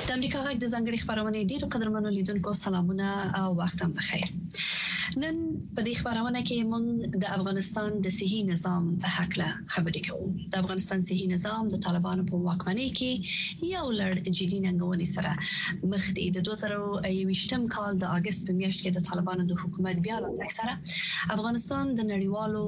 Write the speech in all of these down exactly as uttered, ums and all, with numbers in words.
د امریکا غږ د ځانګړي خبرونه ډیرو قدرمنو لیدونکو سلامونه او وخت هم بخیر. نن په دې خبرونه کې موږ د افغانستان د صحي نظام په حق له خبرې کوو. د افغانستان صحي نظام د طالبانو په واکمنۍ کې یو لړ جدي ننګونې سره مخ دی. د دوه زره یوویشتم کال د اگست په میاشت کې د طالبانو د حکومت بیا راتګ سره افغانستان د نړیوالو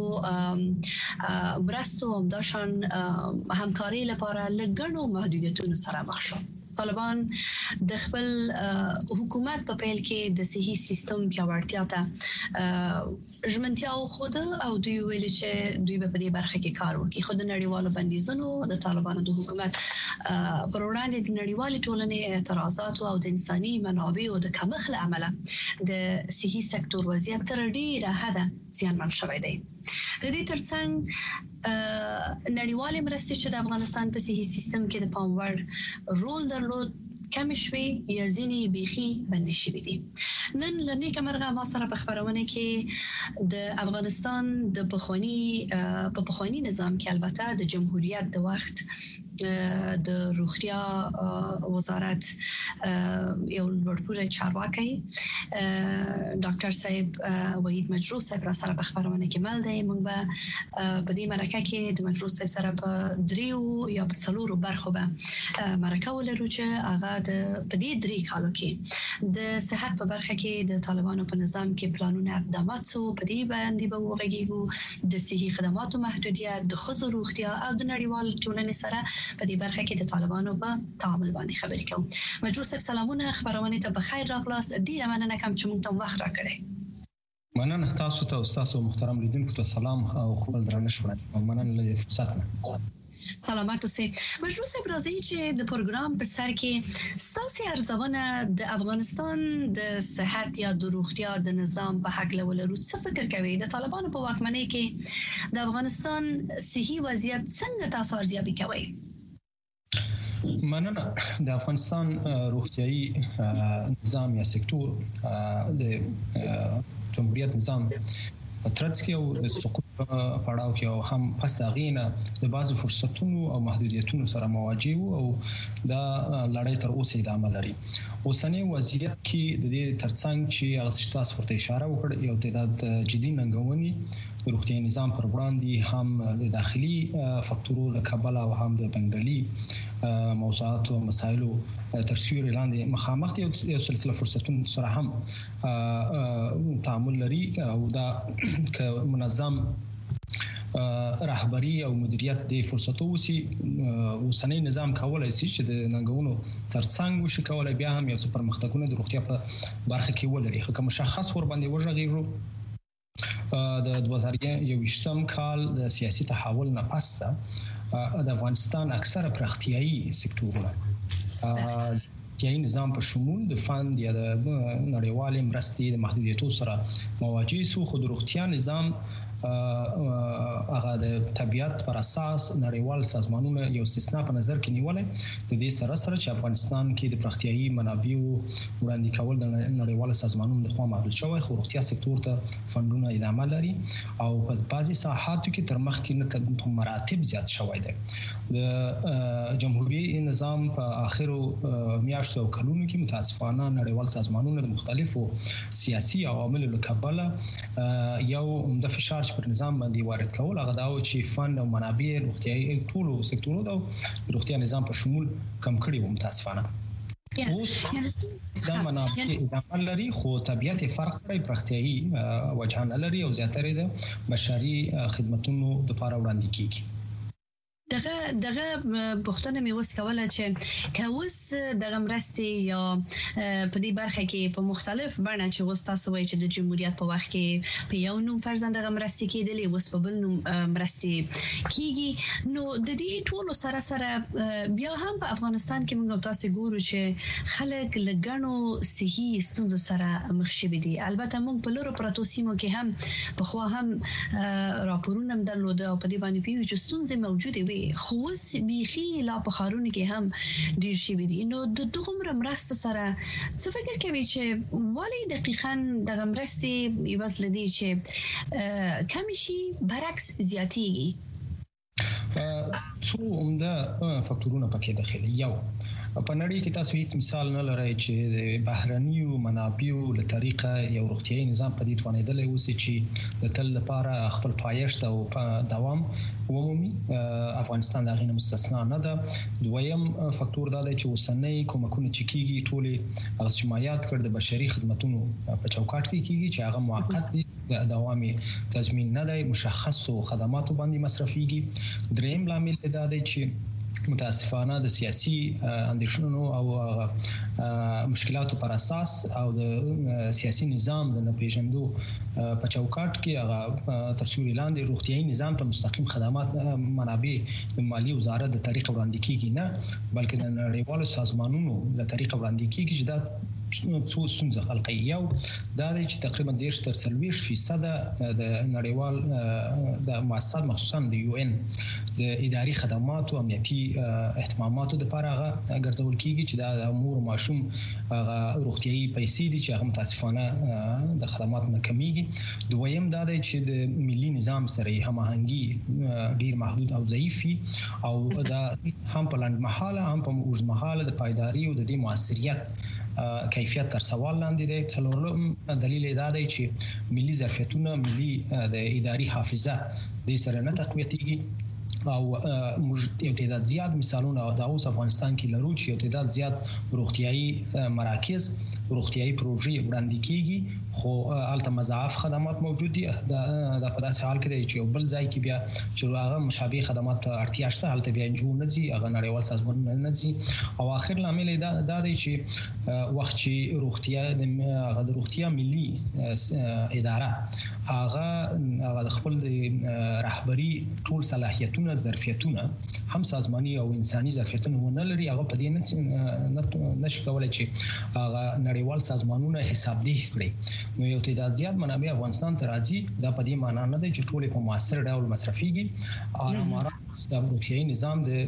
مرستو او همداشان همکاري لپاره لګڼو محدودیتونو سره مخ شو. طالبان د خپل حکومت په پیل کې د صحي سیستم پیاوړتیا ته ژمنتیا وښوده او دوی ویل چې دوی په دې برخه کې کار وکړي. خو د نړیوالو بندیزونو د طالبانو د حکومت پر وړاندې د نړیوالې ټولنې اعتراضات او د انساني منابعو د کمښت له امله د صحي سکتور وضعیت تر ډیره حده زیانمن شوی دی. د دې ترڅنګ نړیوالې مرستې چې د افغانستان په صحي سیستم کې د پام وړ رول درلود کم شوي یا ځینې بیخي بندي شوي دي. نن له نیکه مرغه ما سره په خبرونه کې د افغانستان د پخوانی په پخوانی نظام کې البته د جمهوریت د وخت د روغتیا وزارت یو لوړپوړی چارواکي ډاکټر صاحب وحید مجروح صاحب را سره په خبرونه کې مل دی. موږ به په دې مرکه کې د مجروح صاحب سره په دریو یا په څلورو برخو به مرکه ولرو چې هغه د په دې درې کالو کې د صحت په برخه کې د طالبانو په نظام کې پلانونه اقدامات سو په دې باندې به وغږیږو، د صحي خدماتو محدودیت، د ښځو روغتیا او د نړیوال ټولنې سره په دې برخه کې د طالبانو په تعامل باندې خبرې کوم. مجروح صاحب سلامونه، خبرونه ته بخیر راغلاست. ډیره مننه کوم چې موږ ته وخت راکړی. مننه تاسو ته او تاسو محترم لیدونکو ته سلام او خپل درنښت وړاندې کوم. مننه له فرصت نه. سلامات اوسئ. مجروح صاحب راځي چې د پروګرام په سر کې ستاسو ارزونه د افغانستان د صحت یا د روغتیا د نظام په حق لولرو څه فکر کوي؟ د طالبانو په واکمنۍ کې د افغانستان صحي وضعیت څنګه تاسو ارزیابي کوئ؟ مننه. د افغانستان روغتیايي نظام یا سکتور د جمهوریت نظام په ترڅ کې او د سقوط پړاو کې او هم پس هغه د بعضو فرصتونو او محدودیتونو سره مواجه وو او دا لړۍ تر اوسه ادامه لري. اوسنی وضعیت کې د دې ترڅنګ چې هغه تاسو ورته اشاره وکړه یو تعداد جدي ننګونې د روغتیايي نظام پر وړاندې هم د داخلي فاکتورونو له کبله او هم د بنګلي موضوعات او مسایلو تر سیوري لاندې مخامخ دي. یو سلسله فرصتونو سره هم تعامل لري او دا ک منظم رهبری او مدیریت د فرصتو وسی اوسنی نظام کولای شي چې د ننګونو ترڅنګ وشي کولای بیا هم یو څه پرمختګونه د روغتیا په برخه کې ولري. خو مشخص ور باندې وژغیږو د دوه زره یوویشتم کال د سیاسي تحول نه پس د افغانستان اکثره پراختیایي سکتورونه روغتیايي نظام په شمول د فند یا د نړیوالې مرستې د محدودیتونو سره مواجه سو. خو د روغتیا نظام هغه د طبيعت پر اساس نړیوال سازمانونه یو استثناء په نظر کې نیولې. د دې سره سره چې افغانستان کې د پراختیایي منابعو وړاندې کول د نړیوال سازمانونو لخوا محدود شوی، خو روغتیا سکتور ته فندونه ادامه لري او په بعضي ساحاتو کې تر مخکې نه مراتب زیات شوی دی. د جمهوریت نظام په اخرو میاشتو او کلونو کې متاسفانه نړیوال سازمانونو د مختلفو سیاسي عواملو له کبله یو د فشار پر نظام باندې وارد کول، هغه دا و چې فند او منابع روغتیايي ټولو سکتورونو د روغتیا نظام په شمول کم کړي و متاسفانه. اوس دا منابع ادامه لري خو طبيعت فرق کړي، پراختیایي وجه نه لري او زیاتره د بشري خدماتونو لپاره وړاندې کیږي. دغه دغه پښتنه مې وس کوله چې کوس دغه مرستې یا په دې برخه کې په مختلف بڼه چې وستاسو وایي چې د جمهوریت په وخت کې په یو نوم فرضاً دغه مرستې کېدلې، اوس په بل نوم مرستې کیږي. نو د دې ټولو سره سره بیا هم په افغانستان کې موږ تاسو ګورو چې خلک لګڼو صحي ستونزو سره مخ شوي دي. البته موږ په لورو پروتو سیمو کې هم په خو هم راپورونه هم درلوده او په دې باندې پیو چې ستونزې موجوده وي، خو اوس بیخي لا په ښارونو کې هم ډیر شوي دي. نو د دغومره مرستو سره څه فکر کوي چې ولې دقیقاً دغه مرستې یوازې لدی چې کم شي برعکس زیاتېږي؟ څو عمده فاکتورونه پکې داخلي. یو په نړۍ کې تاسو هیڅ مثال نه لرئ چې د بهرنیو منابعو له طریقه یو روغتيایي نظام په دې توانیدلی اوسي چې د تل لپاره خپل پایښت او دوام ومومي. افغانستان د غینه مستثنا نه ده. دویم فاکتور دا دی چې اوسنۍ کومکونه چې کیږي ټولې هغه جمعیت کړ د بشري خدماتو په چوکاټ کې کیږي چې هغه موقت دي، د دوامي تضمین نه دی، مشخصو خدماتو باندې مصرفيږي. دریم لامل دا دی چې متاسفانه د سیاسي اندیشنونو او مشکلاتو پر اساس او د سیاسي نظام د نپیژندو په چوکاټ کې هغه تر سوري لاندې روغتيایي نظام ته مستقیم خدمات منابع د مالی وزارت د طریقه وړاندې کیږي نه، بلکې د نړیوالو سازمانونو د طریقه وړاندې کیږي چې دا څو ستونزې خلقي. یو دا دی چې تقریبا دیرش تر څلوېښت فیصد د نړیوال د مؤسسات مخصوصا د یو ان د اداري خدماتو امنیتي اهتماماتو لپاره هغه ګرځول کیږي چې د امور ماشوم هغه روغتيایي پیسې دي چې هغه متاسفانه د خدماتو نه کمیږي. دویم دا دی چې د ملي نظام سره هماهنګي ډیر محدود او ضعیف او دا هم په لاندې محاله هم په اوږد محاله د پایداري او د دې موثریت کیفیت تر سوال لاندې دی. څلورم دلیل دا دی چې ملي ظرفیتونه ملي د اداري حافظه د سره نه تقویتيږي او موږ یو تعداد زیات مثالونه د اوس افغانستان کې لرو چې یو تعداد زیات روغتيایي مراکز روغتيایي پروژې وړاندې کیږي خو الته مضاعف خدمات موجود دي. دا د په داسې حال کې دی چې بل ځای کې بیا چې هغه مشابه خدمات اړتیا شته هلته بیا جوړ نه دي، هغه نړیوال سازمانونه نه دي. او اخر لامل دا دا دی چې وخت چې روغتیا د روغتیا ملي اداره هغه هغه خپل د رهبری ټول صلاحیتونه ظرفیتونه هم سازماني او انساني ظرفیتونه ونه لري، هغه په دې نه نشي کولای چې هغه نړیوال سازمانونه حسابدهي کړي. نو یو تعداد زیات منابع افغانستان ته راځي، دا په دې معنی نه دی چې ټول په موثر ډول مصرفيږي. آراماره د روغتيایي نظام د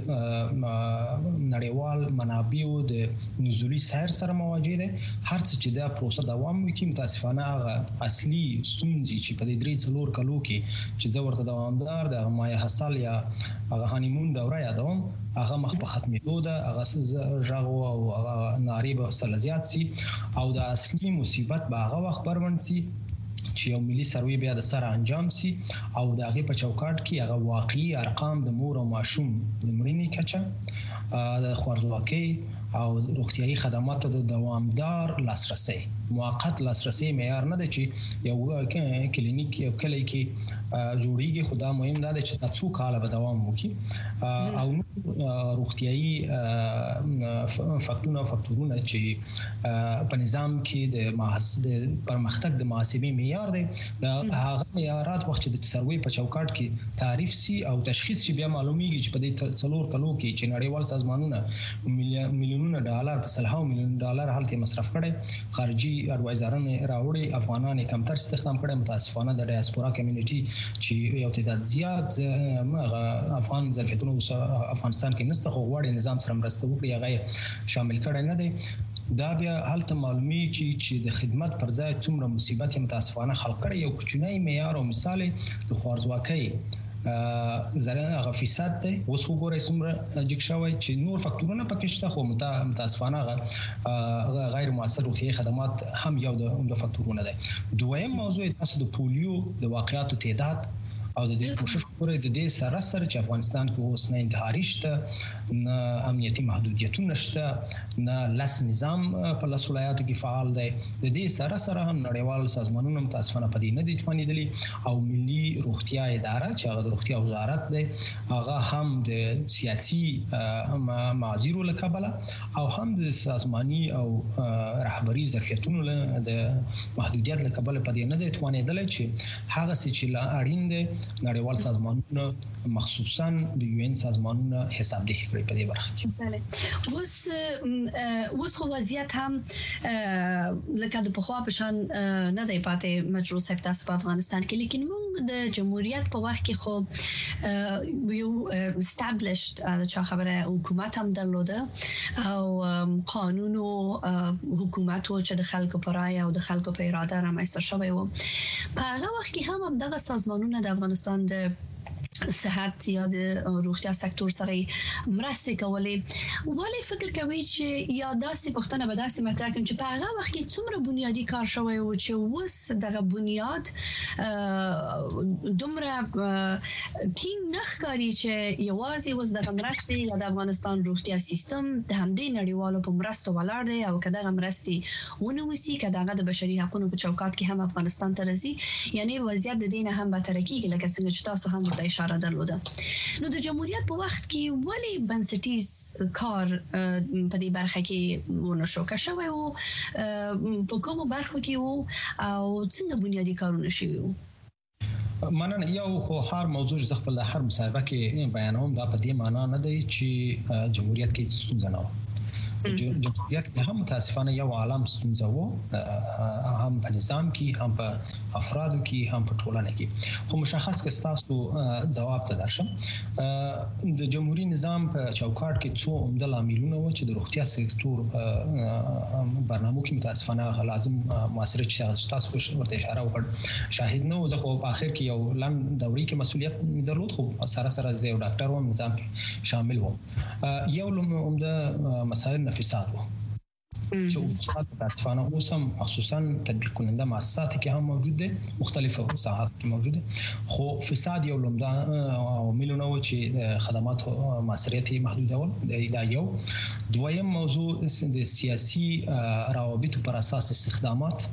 نړیوال منابعو د نزولي سیر سره مواجه دي. هر څه چې دا پروسه دوام وکړي متاسفانه هغه اصلي ستونزې چې په دې درې څلور کلو کې چې زه ورته دوامدار د مایه حاصل یا هغه هانیمون دوره یادوم هغه مخ په ختمېدو ده. هغه ژغو او هغه ناری به سره زیات سي او د اصلي مصیبت به هغه وخت بروند سي چې یو ملي سروي بیا د سره انجام سي او د هغه په چوکاټ کې هغه واقعي ارقام د مور او ماشوم د مړینې کچه د خوارځواکۍ او روغتيایي خدماتو د دوامدار لاسرسي موقت لاسرسي معیار نه دی چې یو کلینیک یو کلی کې جوړیږي. خدا مهم دا دی چې تاسو کاله به دوام وکړي او روغتيایي فاکتورونه فاکتورونه چې په نظام کې د محاسب پرمختګ د محاسبې معیار دی دا هغه معیارات وخت چې د سروي په چوکاټ کې تعریف سي او تشخیص شي بیا معلومیږي چې په دې څلور کلو کې چې نړیوال سازمانونه میلیونونه ډالر په سلهاو میلیون ډالر حالت مصرف کړي، خارجي اډوایزران راوړي، افغانان کمتر استخدام کړي. متاسفانه د ډایسپورا کمیونټي چې یو تعداد زیات افغان ظرفیتونه افغانستان کې نسته خو غواړي نظام سره مرسته وکړي هغه شامل کړي نه دي. دا بیا هلته معلومي چې د خدمت پر ځای څومره مصیبت متاسفانه خلق کړي. یو کوچنی معیار او مثال د خوارځواکۍ زره هغه فیصد دی. اوس وګورئ څومره جګ شوی چې نور فاکتورونه پکې شته خو متاسفانه غیر موثر روغتیایي خدمات هم یو د فاکتورونه دی. دویم موضوع تاسو د پولیو د واقعاتو تعداد او د دې کوشش پورې د دې سره سره چې افغانستان کې اوس نه انتحاري شته، نه امنیتي محدودیتونه شته، نه لس نظام په لس ولایاتو کې فعال دی. د دې سره سره هم نړیوال سازمانونه متاسفانه په دې نه دي توانیدلي او ملي روغتیا اداره چې هغه د روغتیا وزارت دی هغه هم د سیاسي معاذیرو له کبله او هم د سازماني او رهبري ظرفیتونو د محدودیت له کبله په دې نه دی توانیدلی چې هغه څه چې لا اړین دی نړیوال سازمانونه مخصوصا د یو ان سازمانونه حسابدهي کړي په دې برخه کې. بله اوس اوس خو وضعیت هم لکه د پخوا په شان نه دی پاتې مجروح سکتاس په افغانستان کې، لیکن موږ د جمهوریت په وخت کې خو یو established د خبره حکومت هم درلوده او قانون او حکومت او چې د خلکو په رای او د خلکو په اراده رامنځته شوی و. په هغه وخت کې هم دغه سازمانونه د افغانستان د صحت یا د روغتیا سکتور سره مرسته کولې ولې فکر کوي چې یا داسې پښتنه به داسې مطرح کوم چې په هغه وخت کې څومره بنیادی کار شوی او چې اوس دغه بنیاد دومره ټینګ نه ښکاري چې یوازې اوس دغه مرسته یا د افغانستان روغتیا سیستم د همدې نړیوالو په مرسته ولاړ دی او که دغه مرستې ونوسي که دغه د بشري حقوقو په چوکاټ کې هم افغانستان ته راځي یعنی وضعیت د دې نه هم بدتر کیږي لکه څنګه چې تاسو هم ورته اشاره درلوده. نو د جمهوریت په وخت کې ولی بنسټیز کار په دې برخه کې ونشو که شوی او په کومو برخو کې وو او څنګه بنیادی کارونه شوي وو؟ مننه. یو خو هر موضوع ز خپل هر مصاحبه کې بیانوم دا په دې معنی نه دی چې جمهوریت کې ستونزه نه و. جمهوریت کې هم متاسفانه یو عالم ستونزه وو هم په نظام کې هم په افرادو کې هم په ټولنه کې. خو مشخص کې تاسو جواب ته درشم. د جمهوریت نظام په چوکاټ کې څو عمده لاملونه و چې د روغتیا سکتور برنامو کې متاسفانه لازم موثره چې تاسو ورته اشاره وکړ شاهد نه و. د خو په اخر کې یو لن دوري کې مسولیت درلود خو سره سره زه یو ډاکټر وم نظام کې شامل وم. یو عمده مسائل فساد و چې فساد متاسفانه اوس هم خصوصا تطبیق کننده مؤسسات کې هم موجود دي مختلفو ساحات کې موجود دي خو فساد یو لومړی عاملونه و چې خدمات موثریت محدوده و. دا یو دویم موضوع د سیاسي روابط پر اساس استخدامات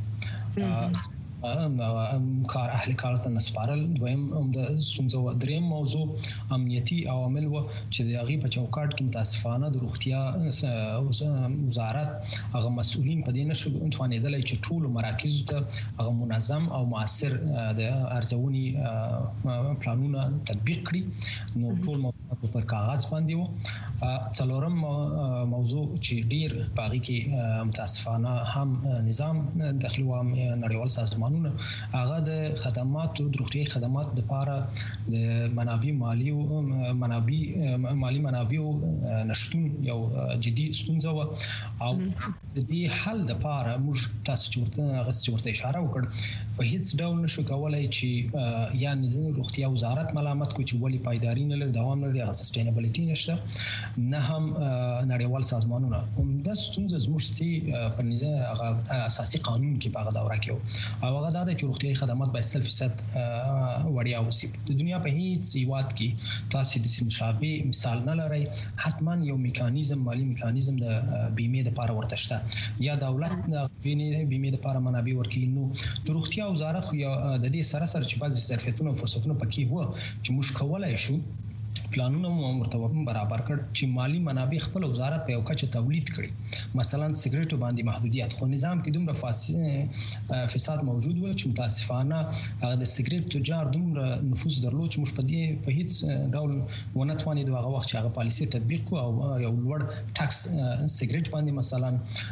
کار اهل کار ته نسپارل. دویم د ستونزو دریم موضوع امنیتي عوامل و چې د هغه په چوکاټ کې متاسفانه د روغتیا وزارت هغه مسؤلین په دې نشو توانیدل چې ټول مراکز ته هغه منظم او مؤثر د ارزونی پلانونه تطبیق کړي. نو ټول موضوعات په کاغذ باندې و. څلورم موضوع چې ډیر باغی کې متاسفانه هم نظام داخلي و نړیوال سازمان هغه د خدماتو د روغتي خدمات د لپاره د منابع مالی او منابع مالی منابع نشټون یو جدي ستونزه و او د دې حل د لپاره موږ تاسو چورته غوښتل ورته اشاره وکړ په هیڅ ډول نشو کولای چې یا نظام روغتي وزارت ملامت کو چې ولی پایداری نه لري دوام نه لري هغه سستینبلیټی نشته نه هم نړیوال سازمانونه هم د ستونزې زموږ په نظام هغه اساسي قانون کې په هغه دوره کې او هغه د روغتي خدمات به صل فیصد وړیا اوسي. د دنیا په هیڅ هیواد کې تاسو د مشابه مثال نه لري. حتما یو میکانیزم مالی میکانیزم د بیمه لپاره ورته شته یا دولت د بیمه لپاره منابع ورکړي. نو د روغتي وزارت خو د دې سره سره چې بعضی ظرفیتونه او فرصتونه پکې وو چې موږ کولای شو پلانونه مو مرتبه برابر کړ چې مالی منابع خپل وزارت په یو کچه تولید کړي. مثلا سیګریټو باندې محدودیت خو نظام کې دومره فساد موجود و چې متاسفانه هغه د سیګریټ تجار دومره نفوذ درلود چې موږ په دې په هیڅ ډول ونه توانیدو هغه وخت چې هغه پالیسي تطبیق کو او یو لوړ ټاکس سیګریټ باندې مثلا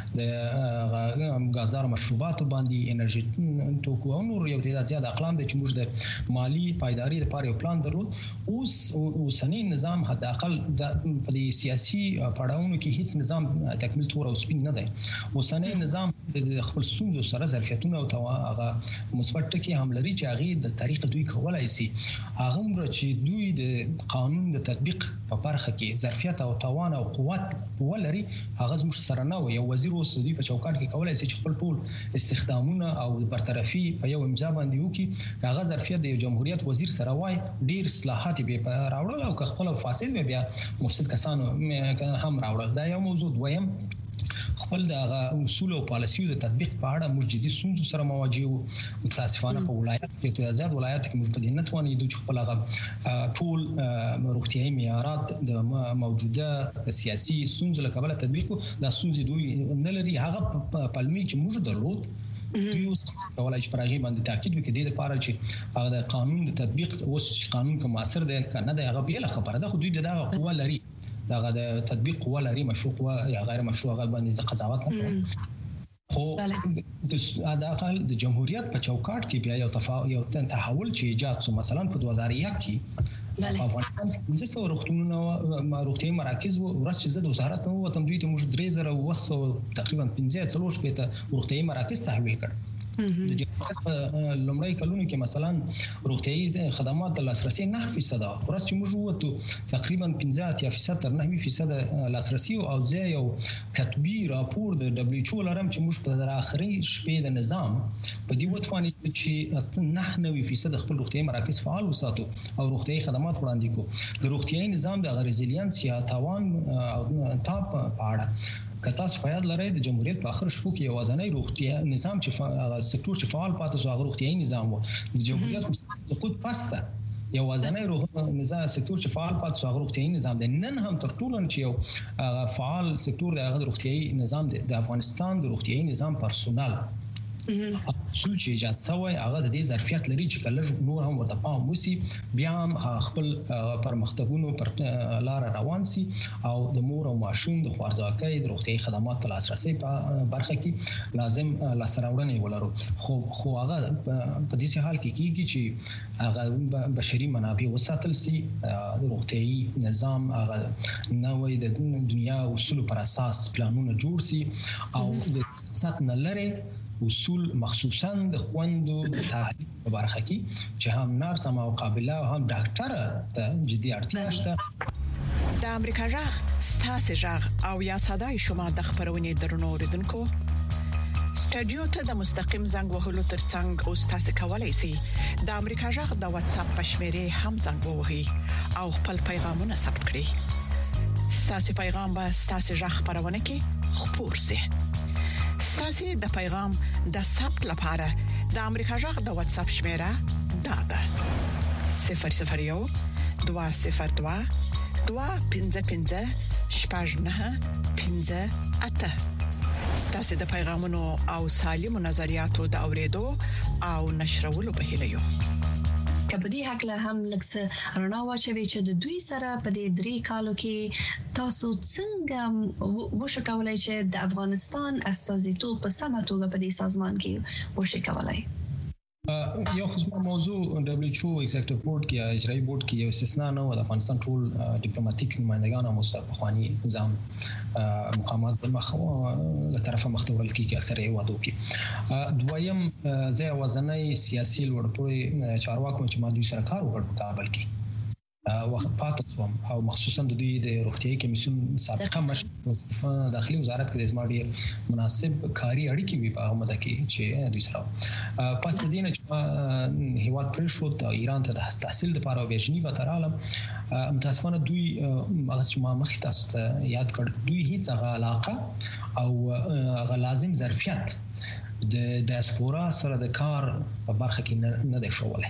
د غازار مشروباتو باندې انرژي توکو او نور یو تعداد زیات اقلام د چې موږ د مالی پایداری لپاره یو پلان درلود. اوس اوسنی نظام حتی اقل د په سیاسي پړاوونو کې هیڅ نظام تکمیل تور او سپین نه دی. اوسنی نظام د خپل ستونزو سره ظرفیتونه او هغه مثبت ټکي هم لري چې هغه د طریق دوی کولای شي هغه مر چې دوی د قانون د تطبیق په برخه کې ظرفیت او توان او قوت ولري هغه زموږ سره نه و. یو وزیر اوس دوی په چوکاټ کې کولای شي چې خپل ټول استخدامونه او برطرفي په یو امضا باندې وکړي. هغه ظرفیت د جمهوریت وزیر سره وای ډیر اصلاحات به راوړل او که خپل فاسد بیا مفسد کسانو هم راوړل. دا یو موضوع. دویم خپل د اصول او پالیسیو د تطبیق په اړه موږ جدي ستونزو سره مواجه یو. متاسفانه په ولایت کې د آزاد ولایت کې موږ په دې نه توانیدو چې خپل هغه ټول روغتیايي معیارات د موجوده سیاسي ستونزو له کبله تطبیق کو. دا ستونزې دوی نه لري. هغه پلمي چې موږ درلود دوی اوس کولای شي پرغي باندې تاکید وکړي د لپاره چې هغه د قانون د تطبیق اوس قانون کوم اثر دی کنه د هغه بیل خبره ده. خو دوی دغه قوه لري دغه د تطبیق قوه لري مشروع قوه یا غیر مشروع هغه باندې قضاوت نه کوي. خو د اقل د جمهوریت په چوکاټ کې بیا یو تفاوت یو تحول چې ایجاد شو. مثلا په دوه هزار یک کې په افغانستان کې پنځه سوه روغتونونه روغتیايي مراکز و. ورځ چې زه د وزارت نه ووتم دوی ته موږ درې زره اوه سوه تقریبا پنځه څلور شپېته روغتیايي مراکز تحویل کړ د جمهوریت په لومړی کلونو کې مثلا روغتيایي خدمات د لاسرسي نه فیصد ورځ چې موږ وته تقریبا پنځه اتیا فیصد تر نه فیصد لاسرسي او ځای یو کتبي راپور د دبليو ایچ او لرم چې موږ په اخري شپې د نظام په دې وتواني چې نه نه فیصد خپل روغتيایي مراکز فعال وساتو او روغتيایي خدمات وړاندې کو د روغتيایي نظام د ریزیلینس یا توان او تاپ په اړه کتا سپیاد لري د جمهوریت په اخر شپو کې یوازنی روغتیا نظام چې سکتور چې فعال پاتې شو هغه روغتیايي نظام وو د جمهوریت سقوط پسته یوازنی روغتیايي نظام سکتور چې فعال پاتې شو هغه روغتیايي نظام دی نن هم تر ټولو چې یو فعال سکتور د هغه روغتیايي نظام دی د افغانستان د روغتیايي نظام پرسونل اصول چې ایجاد شوی هغه د دې ظرفیت لري چې کله نور هم ورته پام وسی بیا هم خپل پرمختګونو پر لار روان سي او د مور او ماشوم د خوارځواکۍ د روغتيایي خدماتو لاسرسي په برخه کې لازم لاسراوړنې ولرو خو خو هغه په دې حال کې کیږي چې هغه بشري منابع وساتل سي د روغتيایي نظام هغه نوې د دنیا اصول پر اساس پلانونه جوړ سي او د ساتنه لري اصول مخصوصا د خوندو تحلیل په برخه کې چې هم نرس هم قابله او هم ډاکټر ته جدي اړتیا شته د امریکا جغ ستاسو جغ او یا صداي شما د خبرونې درنو اوریدونکو سټډیو ته د مستقیم زنګ وهلو ترڅنګ او تاسو کولای شئ د امریکا جغ د واتس اپ په شمیره هم زنګ ووهئ او خپل پیغامونه ثبت کړئ تاسو پیغام به تاسو جغ خبرونه کې خپور شي تاسو د پیغام د ثبت لپاره د امریکا جغ د واتس اپ شمیره دا ده صفر صفر یو دوه صفر دوه دوه پنځه پنځه شپږ نه پنځه اته تاسو د پیغامونو او سالمو نظریاتو د اوریدو او نشرولو په هیله یو کبدي حقله هم لکه رڼا واچوي چې د دوی سره په دې درې کالو کې تاسو څنګه وشکولای چې د افغانستان استازیتوب په سمه توګه په دې سازمان کې وشکولای یو خصوصي موضوع دبليو ایچ او ایگزیکټیو بورډ کې اجرایي بورډ کې یو استثناء نه و د افغانستان ټول ډیپلوماټیک نمائندگان او مستقبلي نظام مقامات په مخ له طرفه مختورل کیږي اکثره وادو کې دویم ځای وزنۍ سیاسي لوړپوړي چارواکو چې ما دوی سره کار وکړ په کابل کې وخت پاتې شوم او مخصوصا د دوی د روغتيایي کمیسیون سابقه مشر داخلي وزارت کې د زموږ مناسب کاری اړیکې وي په هغه مده کې چې دوی سره پس د دې نه چې هیواد پر شو د ایران ته د تحصیل لپاره او ژنیوا ته رالم متاسفانه دوی هغه چې ما مخکې تاسو ته یاد کړ دوی هیڅ هغه علاقه او هغه لازم ظرفیت د ډیاسپورا سره د کار په برخه کې نه دی شوله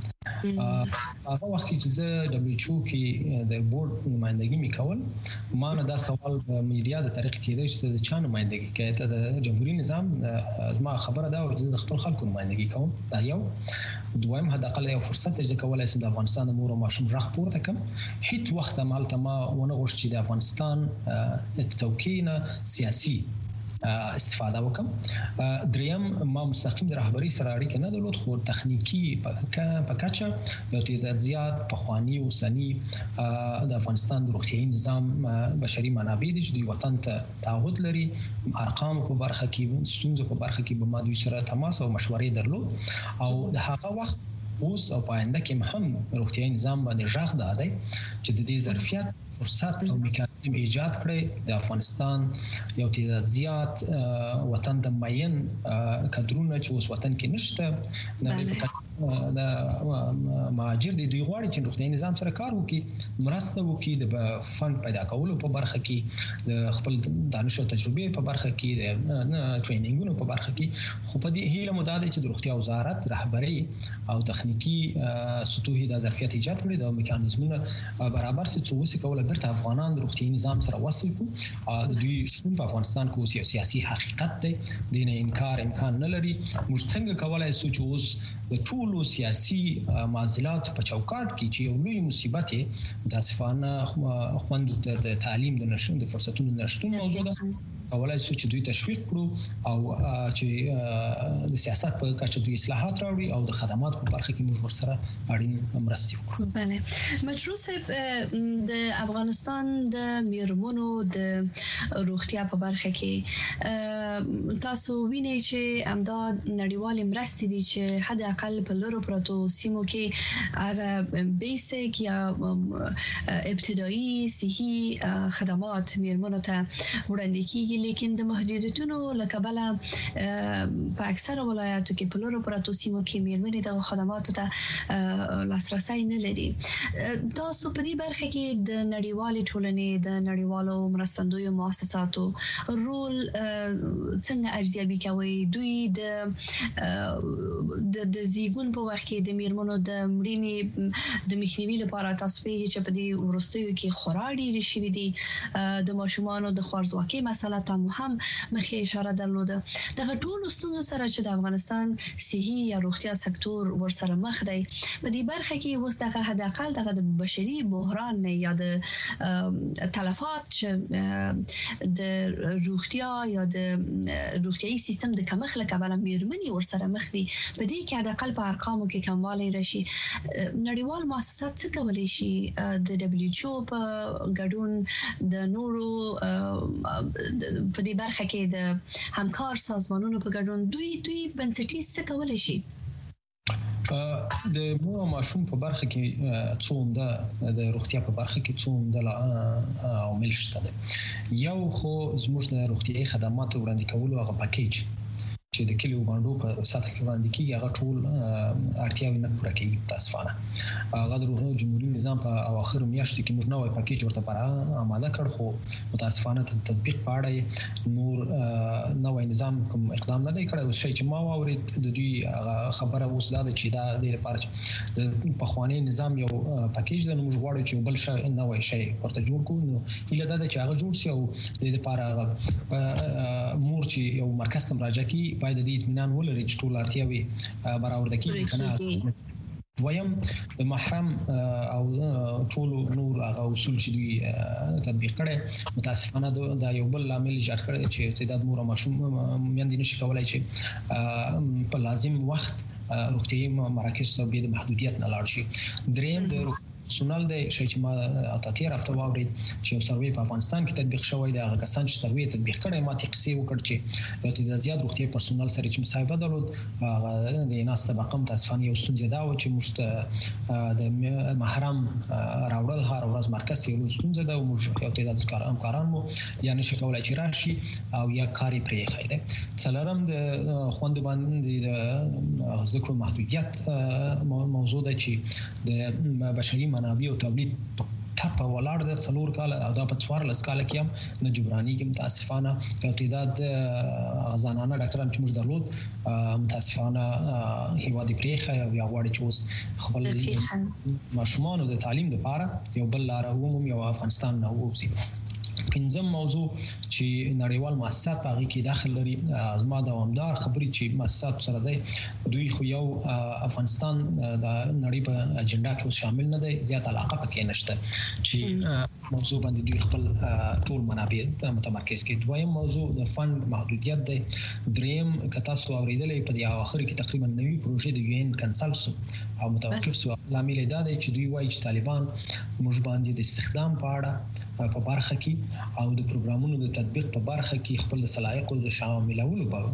هغه وخت چې زه دبليو ایچ او کې د بورډ نمائندګي میکول ما نه دا سوال په میډیا د طریق کې دی چې د چا نمائندګي کوي ته د جمهوریت نظام زما خبره دا او د خپل خلکو نمائندګي کوم دا یو دویم هداقل یو فرصت چې کولای شم د افغانستان د مور او ماشوم راخ پورته کوم هیڅ وخت مالته ما ونه غوښتي چې د افغانستان توکینه سیاسي استفاده وکم دریم ما مستقیم د رهبری سره اړیکه نه درلود خو تخنیکی په کچه یو تعداد زیات په خواني او سني د افغانستان د روغتيایي نظام بشري منابع دي چې د وطن ته تعهد لري ارقام په برخه کې ستونزې په برخه کې به ما دوی سره تماس او مشورې درلود او د هغه وخت اوس او پاینده کې هم روغتيایي نظام باندې ژغ دادی چې د دې ظرفیت فرصت او میکانیزم ایجاد کړي د افغانستان یو تعداد زیات وطن د ماین کډرونه چې اوس وطن کې نشته د مهاجر د دوی غواړي چې روغتيایي نظام سره کار وکړي مرسته وکړي د فند پیدا کولو په برخه کې د خپل دانش او تجربې په برخه کې د ټریننګونو په برخه کې خو په دې هیله مداده چې د روغتیا وزارت رهبری او تخنیکی سطوحي د ظرفیت ایجاد کړي د میکانیزمونو برابر سي څو کوله برته افغانان د روغتيایي نظام سره وصل کو د دوی شتون په افغانستان کې اوس سیاسي حقیقت دی د نه انکار امکان نه لري موږ څنګه کولای شو چې اوس د ټولو سیاسي معضلات په چوکاټ کې چې یو لوی مصیبت د اسفانه خوند د تعلیم د نشون د فرصتونو نشټون موضوع ده کولای شو چې دوی تشویق کړو او چې د سیاست په کچه دوی اصلاحات راوړي او د خدماتو په برخه کې موږ ورسره اړین مرستې وکړو. بله مجروح صاحب د افغانستان د میرمنو د روغتیا په برخه کې تاسو وینئ چې همدا نړیوال مرستې دي چې حد اقل په لورو پروتو سیمو کې هغه بیسیک یا ابتدایي صحي خدمات میرمنو ته وړاندې کیږي، لیکن د محدودیتونو لکبله په اکثره ولایاتو کې په لورو پروتو سیمو کې میرمنې د خدماتو ته لاسرسي نه لري. تاسو په دې برخه کې د نړیوال ټولنې د نړیوالو مرستندویو مؤسساتو رول څنګه ارزیابي کوي؟ دوی د د زیګون په وخت کې د میرمنو د مړینې د مخنیوي لپاره تاسو په چې په دې ورستیو کې خورا ډېر شوي دي، د ماشومانو د خوارځواکۍ مسله ته هم مخکې اشاره درلوده. دغه ټول ستونزو سره چې د افغانستان صحي یا روغتیا سکتور ورسره مخ دی، په دې برخه کې اوس دغه حد اقل دغه د بشري بحران یا د تلفات چې د روغتیا یا د روغتيایي سیستم د کمښت له کبله میرمنې ورسره مخ دي، په دې کې حد اقل په ارقامو کې کموالی راشي. نړیوال مؤسسات څه کولی شي د دبليو ایچ او په ګډون د نورو په دې برخه کې د همکار سازمانونو په ګډون دوی دوی بنسټیز څه کولی شي؟ د مور او ماشوم په برخه کې څومره د روغتیا په برخه کې څومره عوامل شته دي. یو خو زموږ د روغتيایي خدماتو وړاندې کولو هغه پاکیج چې د کلیو باندې په ساته کې وړاندې کیږي هغه ټول اړتیاوې نه پوره کوي. تاسفانه هغه د روغتیا جمهوریت نظام په اواخر میاشتو کې موږ نوې پاکیج ورته پر آماده کړ، خو متاسفانه تطبیق پاړه نور نوې نظام کوم اقدام نه دی کړی. اوس شي چې ما واورید د دوی خبره اوس دا چې دا د لپاره د پخوانی نظام یو پاکیج د موږ غواړو چې بل شي نوې شي ورته جوړ کوو، نو اله دا چې هغه جوړ شي او د لپاره مور چې یو مرکز ته مراجعه کوي باید د اطمینان ولري چې ټول اړتیاوې برابر کیږي کنه. دویم د محرم او ټول نور هغه اصول چې دوی تطبیق کړي متاسفانه دا یو بل عامل ایجاد کړی چې تعداد مور او ماشوم میندې نشي کولای چې په لازم وخت روغتيایي مراکز ته به د محدودیت نه لاړ شي. دریم د سونال د شي چې ما اتاتیر هفته واورید چې یو سروې په افغانستان کې تطبیق شوی دی. هغه کسان چې سروې تطبیق کړي ما ته قصې وکړ چې یو تعداد زیات روغتيایي پرسونل سره چې مصاحبه درلود، هغه د ناس طبقه متاسفانه یو ستونزه دا و چې موږ د محرم راوړل هر ورځ مرکز یو ستونزه ده او موږ یو تعداد کاران مو یا نشي کولای چې راشي او یا کاری پرې خایده. څلورم د خوند باندې د ذکر محدودیت موضوع ده چې د بشري منابع او تولید ټاپ ولاړ د څلور کال او د پڅوار لس کال کې هم نه جبرانی کې متاسفانه یو تعداد غزانانه ډاکټران چې موږ درلود متاسفانه هیواد پریخه او یا غواړي چې اوس خپل ماشومان د تعلیم لپاره یو بل لار ومو یو افغانستان نه ووسی. پنځم موضوع چې نړیوال مؤسسات په هغه کې داخل لري، ازما دوامدار خبرې چې مؤسسات سره دی دوی خو یو افغانستان د نړۍ په اجنډا کې شامل نه دی، زیات علاقه پکې نشته چې موضوع باندې دوی خپل ټول منابع متمرکز کړي. دویم موضوع د فند محدودیت دی. دریم کتا سو اوریدلې په دې اواخر کې تقریبا نوي پروژې د یو ان کنسلټ او متوقف سو لامل دا دی چې دوی وایي چې طالبان موږ باندې د استخدام په اړه په برخه کې او د پروګرامونو د تطبیق په برخه کې خپل صلاحیت او شاملولو په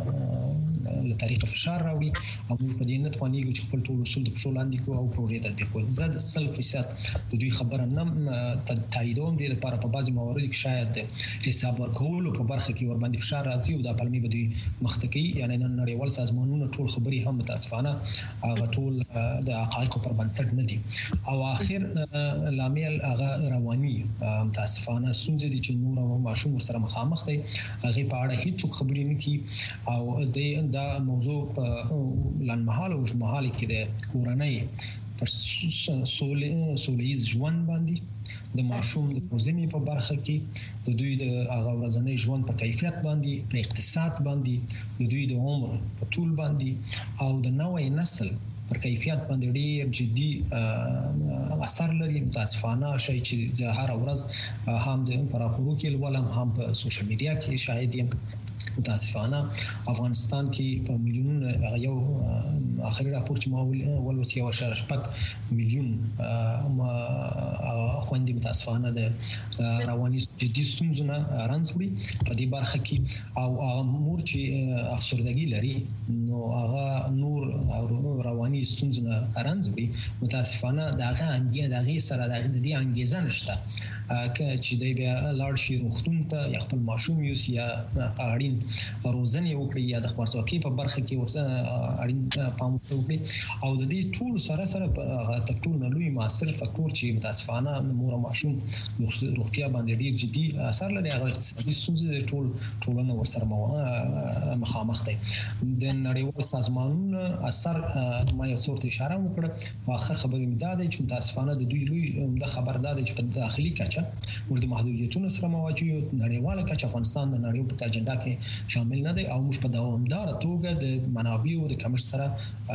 له طریقه فشار راوړي او موږ په دې نه توانیږو چې خپل ټول اصول د پښو لاندې کوو او پروژې تطبیق کوو. زه د سل فیصد د دوی خبره نه تاییدوم. دې لپاره په بعضي مواردو کې شاید حساب ورکولو په برخه کې ور باندې فشار راځي او د پلمې به دوی مخته کوي. یعنی نړیوال سازمانونو ټول خبري هم متاسفانه هغه ټول د حقایقو پر بنسټ نه دي. او اخر لامل هغه رواني متاسفانه ستونزې دي چې نور او ماشوم سره مخامخ دي، هغه په اړه هیڅ خبرې نه کوي او د دا موضوع په لنمحال او مهال کې د کورنۍ پر سولېز ژوند باندې د ماشوم د روزنې په برخه کې د دوی د هغه ورځنی ژوند په کیفیت باندې، په اقتصاد باندې، د دوی د عمر په طول باندې او د نوې نسل پر کیفیت باندې ډیر جدي اثر لري. متاسفانه شي چې هر ورځ هم د پراپورو کې ولهم هم په سوشل میډیا کې شاهد یم. متاسفانه افغانستان کې په میلیونونه یو اخري راپور چې ما ولوسی او شپږ میلیون خويندې متاسفانه د رواني جدي ستونزونه رانځ وړي په دې برخه کې او مور چې افسردګي لري نو هغه نور رواني ستونزونه رانځ وړي. متاسفانه داغه انګي داغه سره داغه د دې انګیزه نشته چې دی بیا لاړ شي روغتون ته یا خپل ماشوم یوس یا اړین روزنه وکړي یا د خپلواکۍ په برخه کې ورته اړین پام وکړي. او د دې ټول سره سره د ټول لوی مؤثر فاکتور چې متاسفانه مور او ماشوم روغتیا باندې ډیر جدي اثر لري هغه اقتصادي ستونزې ټول ټولنه ورسره مخامخ دي. د نړیوال سازمانونو اثر ما یو څورت اشاره وکړه. واخر خبرې مې دا ده چې متاسفانه د دوی لوی د خبر ده چې په داخلي کچه موږ د محدودیتونو سره مواجه یو. نړیواله کچه افغانستان د نړیوال په اجنډا کې شامل نه دی او موږ په دوامدار توګه د منابعو د کمښت سره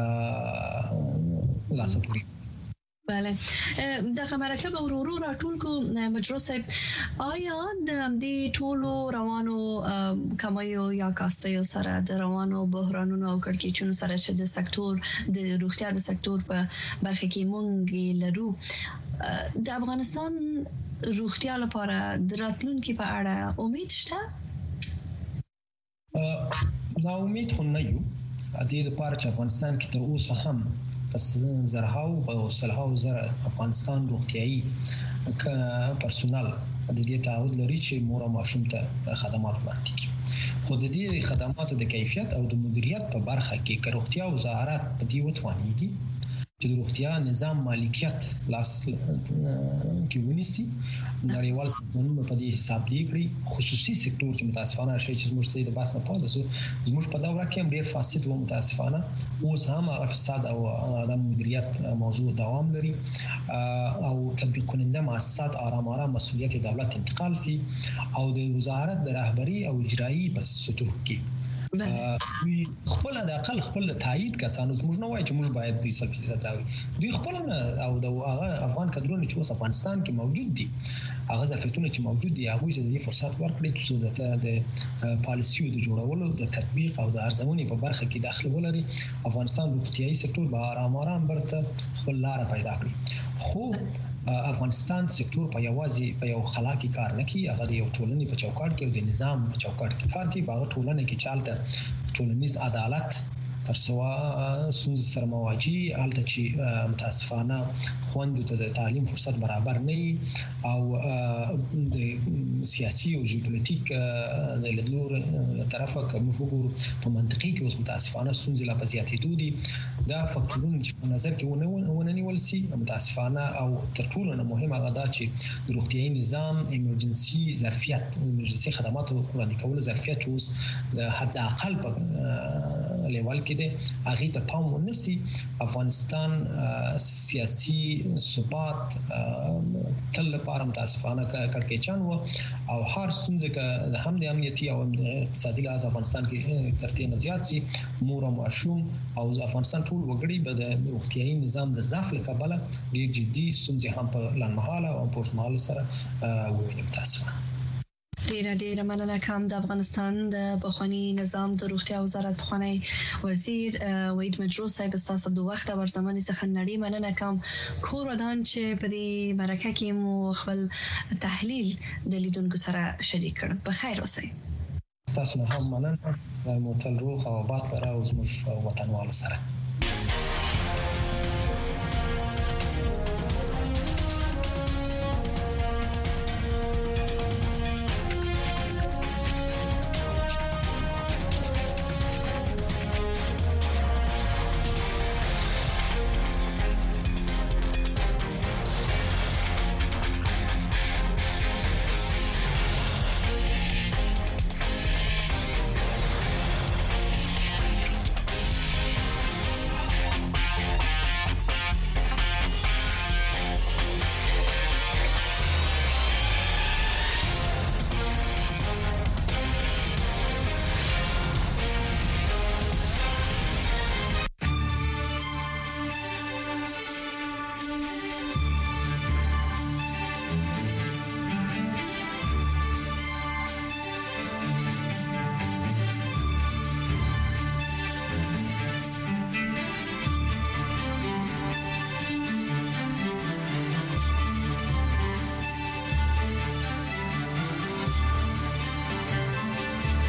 لاس پوري. بله دغه مرکه به ورورو راټول کو مجرو صاحب. آیا د دې ټولو روانو کمایو یا کاستیو سره د روانو بحرانونو او کړکېچونو سره چې د سکتور د روغتیا د سکتور په برخه کې مونږ لرو د افغانستان روغتیا لپاره د راتلونکي په اړه امید شته؟ دا امید خو نه یو. د دې لپاره چې افغانستان کې تر اوسه هم پس زرهاو او سلهاو زر افغانستان روغتيایي پرسونل د دې تعهد لري چې مور او ماشوم ته خدمات وړاندې کړي. خو د دې خدماتو د کیفیت او د مدیریت په برخه کې روغتیا وزارت په دې وتوانیږي چې د روغتیا نظام مالکیت لاس کې ونیسي. نړیوال سازمانونه په دې حساب دی کړی خصوصي سکتور چې متاسفانه شي چې موږ ته د باس نه پاده زموږ په دوره کې هم ډیر فاسد و. متاسفانه اوس هم فساد او د مدیریت موضوع دوام لري او تطبیق کننده مؤسسات آرام آرام مسؤلیت دولت انتقال سي او د وزارت د رهبری او اجرایی په سطح کې دوی خپل د اقل خپل تایید کسانو زموږ نه وایي چې موږ باید دوی صد فیصد راوي. دوی خپل او د افغان کډرونو چې اوس افغانستان کې موجود دي هغه ظرفیتونه چې موجود دي هغه ته د فرصت ورکړي چې د پالیسیو د جوړولو د تطبیق او د ارزونې په برخه کې داخله ولري. افغانستان روغتیايي سکتور به آرام آرام برته خپل لار پیدا کړي. خو افغانستان سکتور په یوازې په یو خلاقي کار نه کوي. هغه د یو ټولنې په چوکاټ کې او د نظام په چوکاټ کې کار کوي. هغه ټولنه کې چالت ټولنیز عدالت تر سوا سوز سره مواجهي حالت چې متاسفانه خوندو ته د تعلیم فرصت برابر نه او د سیاسي او جیوپولیټیک د لور طرفه کوم وګورو په منطقي کې اوس متاسفانه سوز لا پزیاتې دي. دا فاکتورونه چې په نظر کې ونه نیول سي متاسفانه او تر ټولو نه مهمه غدا چې د روغتيایي نظام ایمرجنسي ظرفیت ایمرجنسي خدماتو وړاندې کول ظرفیت اوس د حد اقل په لیول کې هغه ته پام ونیسي. افغانستان سیاسي ثبات تل لپاره متاسفانه کړکېچان و او هر ستونزه که هم د امنیتي او اقتصادي لحاظ افغانستان کې ترتیب نه زیات شي مور او ماشوم او افغانستان ټول وګړي به د روغتيایي نظام د ضعف له کبله ډېر جدي ستونزې هم په لنډمهاله او پورتمهاله سره وویني. متاسفانه ډیر ډیر مننه کوم د افغانستان د بخوانی نظام د روغتیا وزارت بخوانی وزیر وحید مجرو صاحب تاسو د وخت او زمانه څخه نړۍ مننه کوم. کور ودان چې په دې مرکه کې مو خپل تحلیل د لیدونکو سره شریک کړ. په خیر اوسئ. تاسو هم مننه. مو تل روغ او آباد لرئ او زموږ وطنوالو سره